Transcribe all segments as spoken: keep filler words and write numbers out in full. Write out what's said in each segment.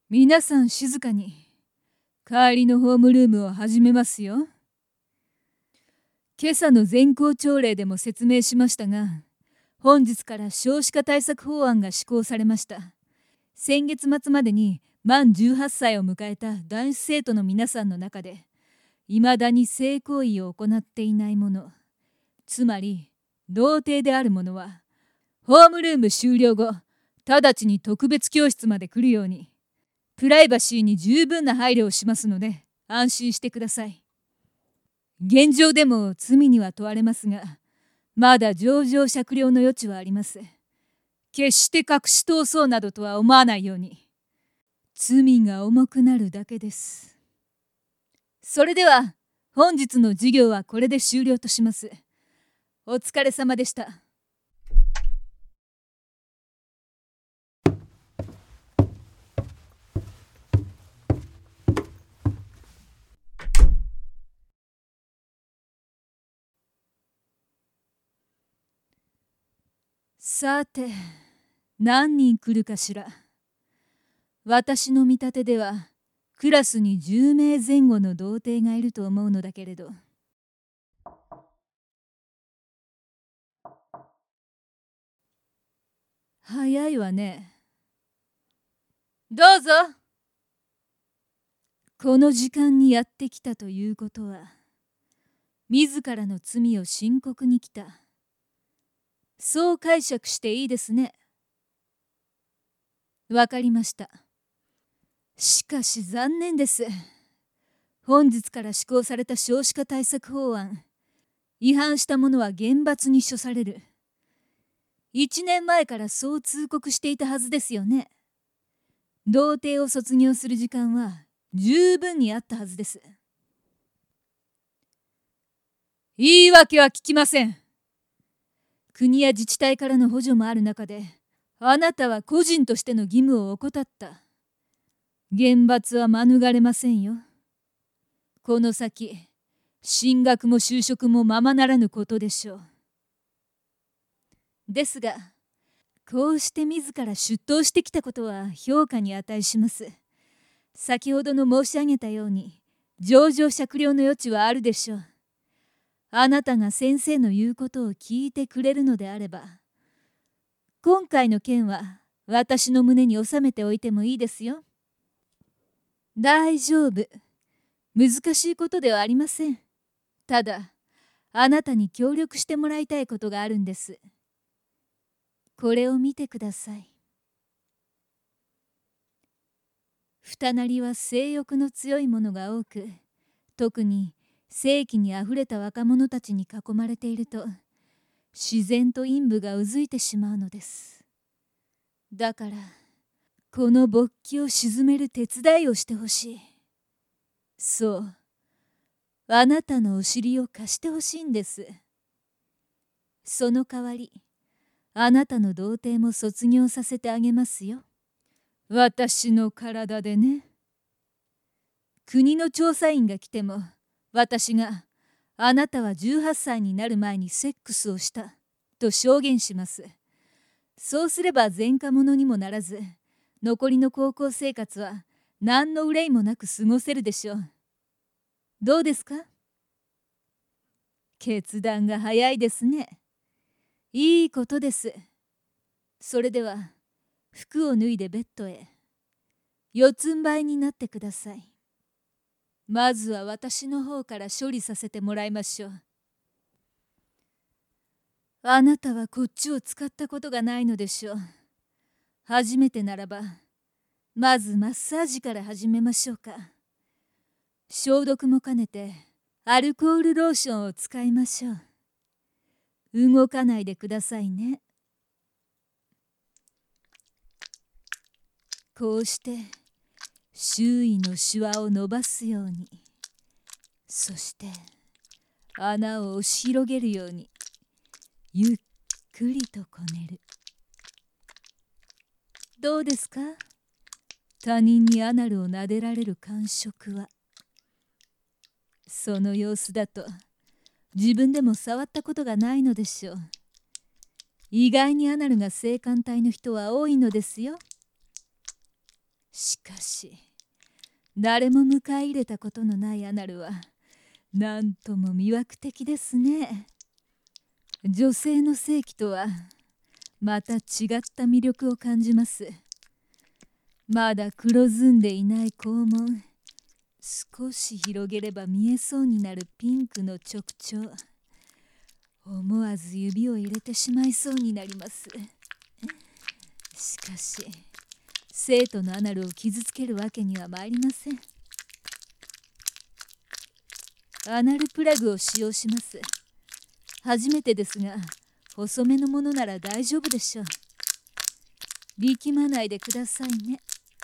皆さん静かに。帰りのホームルームを始めますよ。今朝の全校朝礼でも説明しましたが、本日から少子化対策法案が施行されました。先月末までに満じゅうはっさいを迎えた男子生徒の皆さんの中で、いまだに性行為を行っていない者、つまり童貞である者は、ホームルーム終了後、直ちに特別教室まで来るように、プライバシーに十分な配慮をしますので、安心してください。現状でも罪には問われますが、まだ情状酌量の余地はあります。決して隠し通そうなどとは思わないように。罪が重くなるだけです。それでは、本日の授業はこれで終了とします。お疲れ様でした。さて、何人来るかしら。私の見立てでは、クラスにじゅうめいぜん後の童貞がいると思うのだけれど。早いわね。どうぞ。この時間にやってきたということは、自らの罪を申告に来た。そう解釈していいですね。わかりました。しかし残念です。本日から施行された少子化対策法案、違反した者は厳罰に処される。一年前からそう通告していたはずですよね。童貞を卒業する時間は十分にあったはずです。言い訳は聞きません。国や自治体からの補助もある中で、あなたは個人としての義務を怠った。厳罰は免れませんよ。この先、進学も就職もままならぬことでしょう。ですが、こうして自ら出頭してきたことは評価に値します。先ほどの申し上げたように、情状酌量の余地はあるでしょう。あなたが先生の言うことを聞いてくれるのであれば、今回の件は私の胸に収めておいてもいいですよ。大丈夫。難しいことではありません。ただ、あなたに協力してもらいたいことがあるんです。これを見てください。二なりは性欲の強いものが多く、特に性気にあふれた若者たちに囲まれていると、自然と陰部がうずいてしまうのです。だから、この勃起を鎮める手伝いをしてほしい。そう、あなたのお尻を貸してほしいんです。その代わり、あなたの童貞も卒業させてあげますよ。私の体でね。国の調査員が来ても、私があなたはじゅうはっさいになる前にセックスをしたと証言します。そうすれば前科者にもならず、残りの高校生活は何の憂いもなく過ごせるでしょう。どうですか？決断が早いですね。いいことです。それでは、服を脱いでベッドへ。四つん這いになってください。まずは私の方から処理させてもらいましょう。あなたはこっちを使ったことがないのでしょう。初めてならば、まずマッサージから始めましょうか。消毒も兼ねてアルコールローションを使いましょう。動かないでくださいね。こうして周囲のシワを伸ばすように、そして穴を押し広げるようにゆっくりとこねる。どうですか？他人にアナルを撫でられる感触は。その様子だと自分でも触ったことがないのでしょう。意外にアナルが性感帯の人は多いのですよ。 しかし誰も迎え入れたことのないアナルはなんとも魅惑的ですね。女性の性器とはまた違った魅力を感じます。まだ黒ずんでいない肛門、少し広げれば見えそうになるピンクの直腸、思わず指を入れてしまいそうになります。しかし生徒のアナルを傷つけるわけにはまいりません。アナルプラグを使用します。初めてですが、細めのものなら大丈夫でしょう。力まないでくださいね。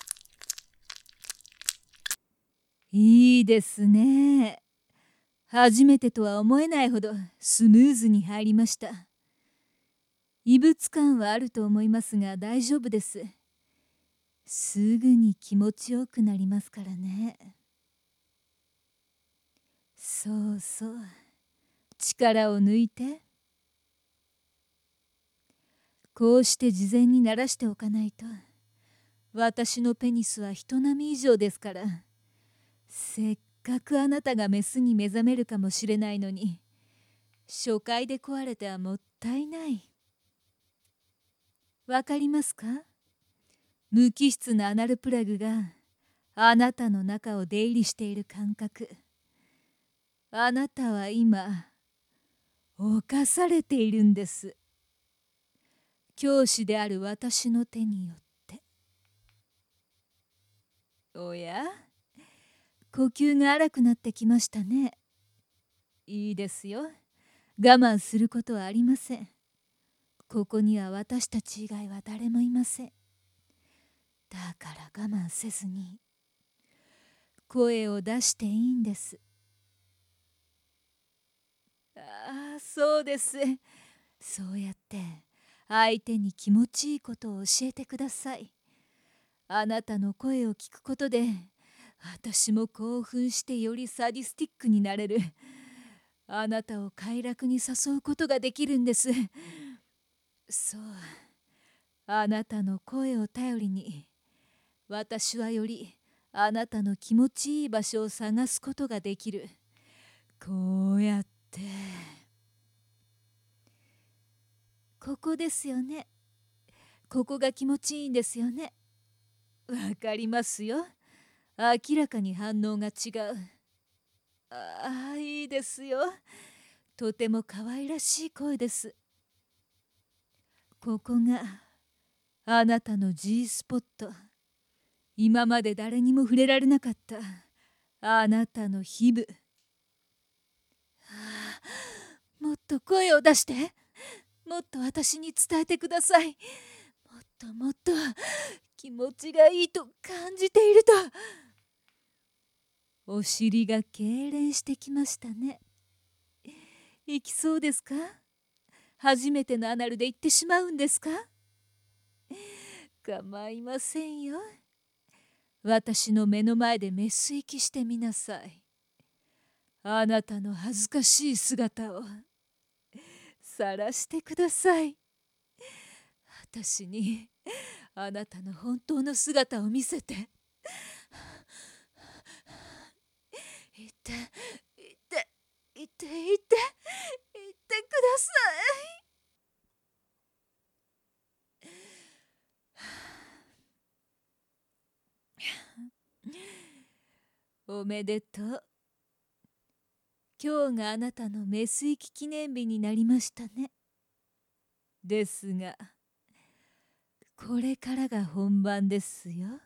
いいですね。初めてとは思えないほどスムーズに入りました。異物感はあると思いますが大丈夫です。すぐに気持ちよくなりますからね。そうそう。力を抜いて。こうして事前に慣らしておかないと。私のペニスは人並み以上ですから。せっかくあなたがメスに目覚めるかもしれないのに、初回で壊れてはもったいない。わかりますか？無機質なアナルプラグがあなたの中を出入りしている感覚。あなたは今侵されているんです。教師である私の手によって。おや、呼吸が荒くなってきましたね。いいですよ。我慢することはありません。ここには私たち以外は誰もいません。だから我慢せずに声を出していいんです。ああ、そうです。そうやって相手に気持ちいいことを教えてください。あなたの声を聞くことで私も興奮してよりサディスティックになれる。あなたを快楽に誘うことができるんです。そう、あなたの声を頼りに私はよりあなたの気持ちいい場所を探すことができる。こうやってここですよね。ここが気持ちいいんですよね。わかりますよ。明らかに反応が違う。ああ、いいですよ。とても可愛らしい声です。ここがあなたの G スポット。今まで誰にも触れられなかったあなたの皮膚。はあ、もっと声を出して。もっと私に伝えてください。もっともっと気持ちがいいと感じていると。お尻が痙攣してきましたね。行きそうですか？初めてのアナルで行ってしまうんですか？構いませんよ。私の目の前でメス息してみなさい。あなたの恥ずかしい姿を晒してください。私にあなたの本当の姿を見せて。言って言って言って言って言ってください。おめでとう。今日があなたのメス行き記念日になりましたね。ですがこれからが本番ですよ。